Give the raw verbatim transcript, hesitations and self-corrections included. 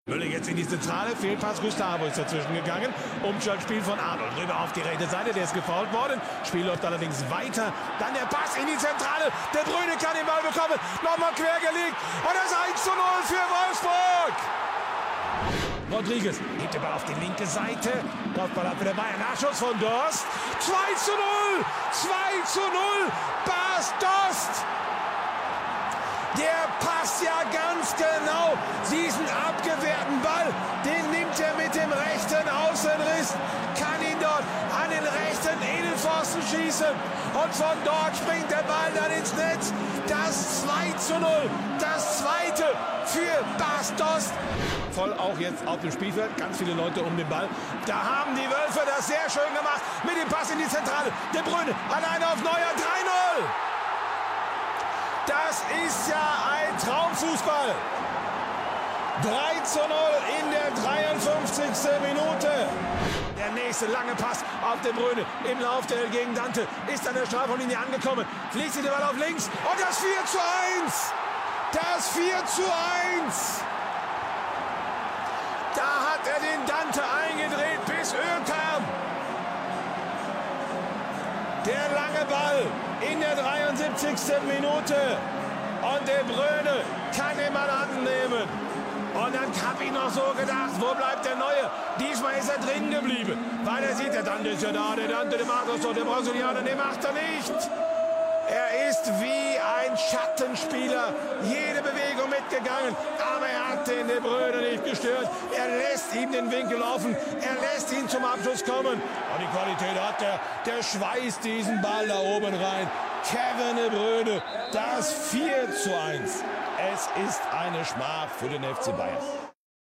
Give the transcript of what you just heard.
Müller jetzt in die Zentrale, Fehlpass, Gustavo ist dazwischen gegangen. Umschaltspiel von Arnold, rüber auf die rechte Seite, der ist gefoult worden. Spiel läuft allerdings weiter, dann der Pass in die Zentrale. De Bruyne kann den Ball bekommen, nochmal quergelegt und das eins zu null für Wolfsburg. Rodriguez hebt den Ball auf die linke Seite, Kopfball ab für der Bayern, Nachschuss von Dost. zwei zu null, zwei zu null, Bas Dost. Der passt ja ganz genau diesen abgewehrten Ball. Den nimmt er mit dem rechten Außenriss, kann ihn dort an den rechten Innenpfosten schießen. Und von dort springt der Ball dann ins Netz. Das zwei zu null, das zweite für Bas Dost. Voll auch jetzt auf dem Spielfeld, ganz viele Leute um den Ball. Da haben die Wölfe das sehr schön gemacht mit dem Pass in die Zentrale. De Bruyne alleine auf Neuer, drei null. Das ist ja ein Traumfußball. drei zu null in der dreiundfünfzigsten Minute. Der nächste lange Pass auf De Bruyne im Laufduell gegen Dante. Ist an der Strafraumlinie angekommen. Fliegt sich der Ball auf links. Und das vier zu eins. Das vier zu eins. Da hat er den Dante eingedreht, bis Öl kam. Der lange Ball in der dreiundsiebzigsten Minute. Und De Bruyne kann den Ball annehmen. Und dann habe ich noch so gedacht, wo bleibt der Neue? Diesmal ist er drin geblieben. Weil er sieht, der Dante ist ja da, der Dante, der macht das doch, der Brasilianer, den macht er nicht. Er ist wie ein Schattenspieler, jede Bewegung mitgegangen, aber er hat den De Bruyne nicht gestört. Er lässt ihm den Winkel offen, er lässt ihn zum Abschluss kommen. Und die Qualität hat er, der schweißt diesen Ball da oben rein. Kevin De Bruyne, das vier zu eins. Es ist eine Schmach für den F C Bayern.